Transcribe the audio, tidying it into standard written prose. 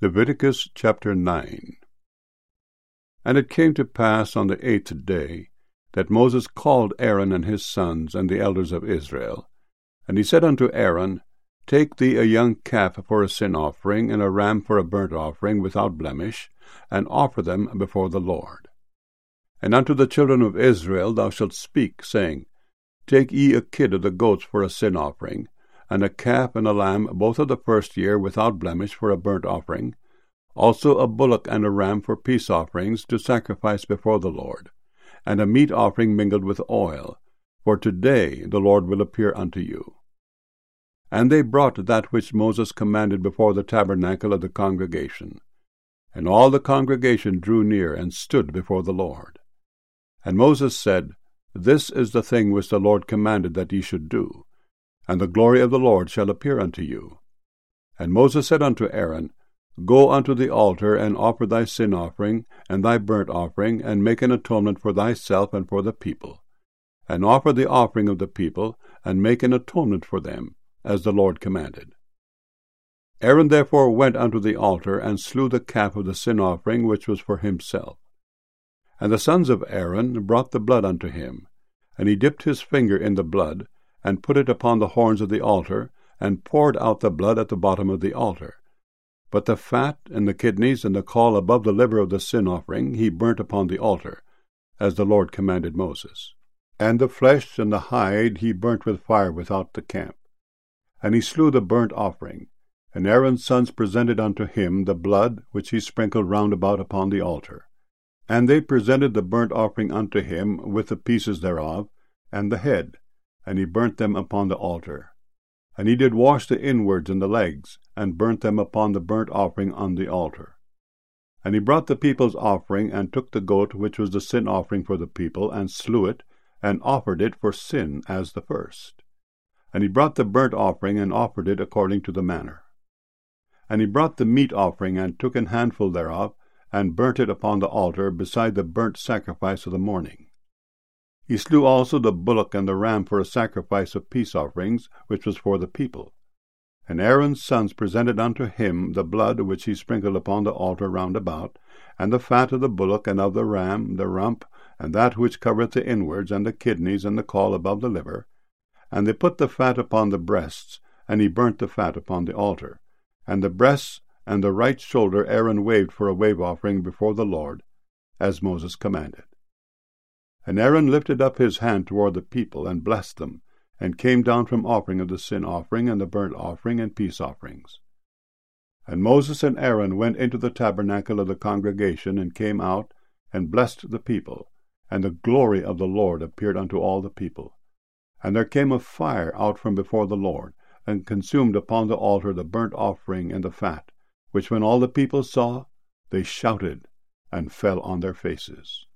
Leviticus chapter 9. And it came to pass on the 8th day that Moses called Aaron and his sons and the elders of Israel. And he said unto Aaron, Take thee a young calf for a sin offering, and a ram for a burnt offering without blemish, and offer them before the Lord. And unto the children of Israel thou shalt speak, saying, Take ye a kid of the goats for a sin offering, and a calf and a lamb both of the first year without blemish for a burnt offering, also a bullock and a ram for peace offerings to sacrifice before the Lord, and a meat offering mingled with oil, for today the Lord will appear unto you. And they brought that which Moses commanded before the tabernacle of the congregation. And all the congregation drew near and stood before the Lord. And Moses said, This is the thing which the Lord commanded that ye should do, and the glory of the Lord shall appear unto you. And Moses said unto Aaron, Go unto the altar, and offer thy sin offering, and thy burnt offering, and make an atonement for thyself and for the people. And offer the offering of the people, and make an atonement for them, as the Lord commanded. Aaron therefore went unto the altar, and slew the calf of the sin offering, which was for himself. And the sons of Aaron brought the blood unto him, and he dipped his finger in the blood, and put it upon the horns of the altar, and poured out the blood at the bottom of the altar. But the fat, and the kidneys, and the caul above the liver of the sin offering he burnt upon the altar, as the Lord commanded Moses. And the flesh and the hide he burnt with fire without the camp. And he slew the burnt offering, and Aaron's sons presented unto him the blood which he sprinkled round about upon the altar. And they presented the burnt offering unto him with the pieces thereof, and the head, and he burnt them upon the altar. And he did wash the inwards and the legs, and burnt them upon the burnt offering on the altar. And he brought the people's offering, and took the goat which was the sin offering for the people, and slew it, and offered it for sin as the first. And he brought the burnt offering, and offered it according to the manner. And he brought the meat offering, and took an handful thereof, and burnt it upon the altar beside the burnt sacrifice of the morning. He slew also the bullock and the ram for a sacrifice of peace offerings, which was for the people. And Aaron's sons presented unto him the blood which he sprinkled upon the altar round about, and the fat of the bullock and of the ram, the rump, and that which covereth the inwards, and the kidneys, and the caul above the liver. And they put the fat upon the breasts, and he burnt the fat upon the altar. And the breasts and the right shoulder Aaron waved for a wave offering before the Lord, as Moses commanded. And Aaron lifted up his hand toward the people, and blessed them, and came down from offering of the sin offering, and the burnt offering, and peace offerings. And Moses and Aaron went into the tabernacle of the congregation, and came out, and blessed the people, and the glory of the Lord appeared unto all the people. And there came a fire out from before the Lord, and consumed upon the altar the burnt offering and the fat, which when all the people saw, they shouted, and fell on their faces.